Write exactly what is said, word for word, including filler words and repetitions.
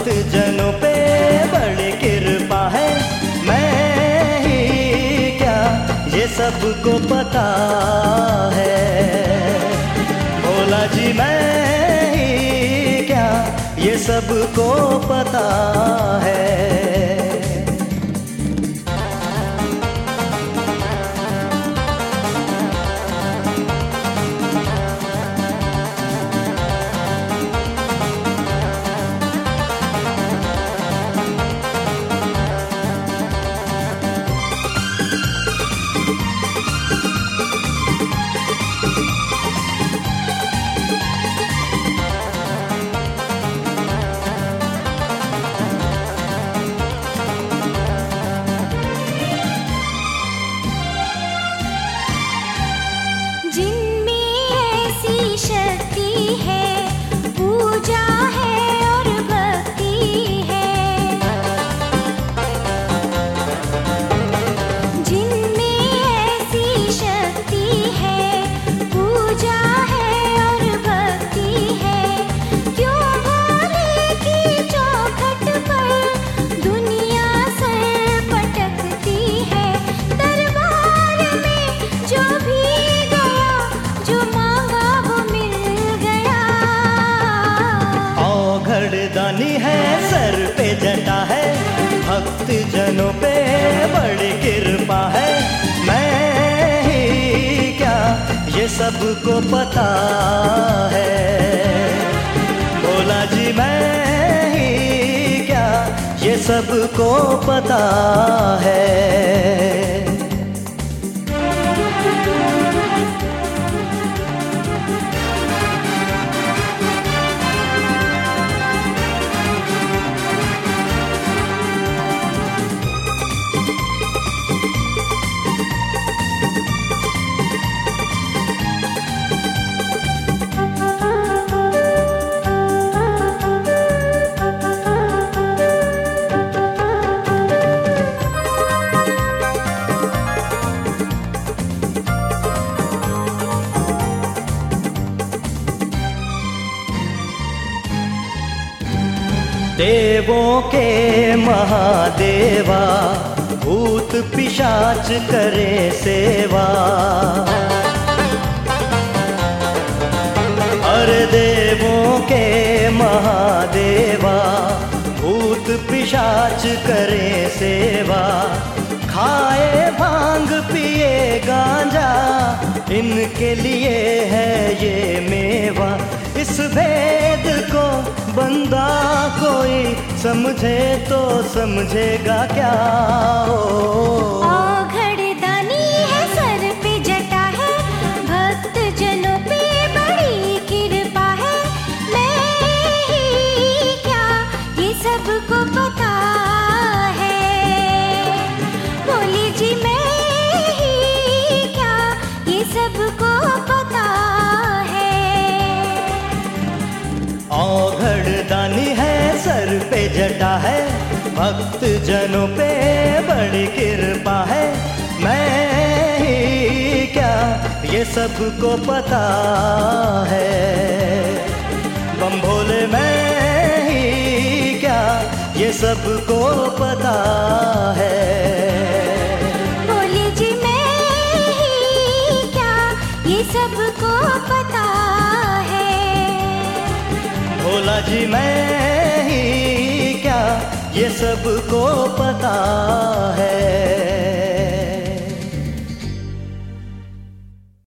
भक्त जनों पे बड़ी कृपा है। मैं ही क्या ये सबको पता है। भोला जी मैं ही क्या ये सबको पता है। दानी है सर पे जटा है, भक्त जनों पे बड़ी कृपा है। मैं ही क्या ये सबको पता है। भोला जी मैं ही क्या ये सबको पता है। देवों के महादेवा भूत पिशाच करे सेवा। अरे देवों के महादेवा भूत पिशाच करे सेवा। खाए भांग पिए गांजा इनके लिए है ये मेवा। इस भेद को बंदा कोई समझे तो समझेगा क्या हो। औघड़ दानी है सर पे जटा है, भक्त जनों पे बड़ी कृपा है। मैं ही क्या ये सबको पता है। भोले जी मैं ही क्या ये सबको पता है। औघड़ दानी है सर पे जटा है, भक्त जनों पे बड़ी कृपा है। मैं ही क्या ये सबको पता है। बम भोले मैं ही क्या ये सबको पता है। भोले जी मैं ही क्या ये सबको पता है। भोला जी मैं ही क्या ये सबको पता है।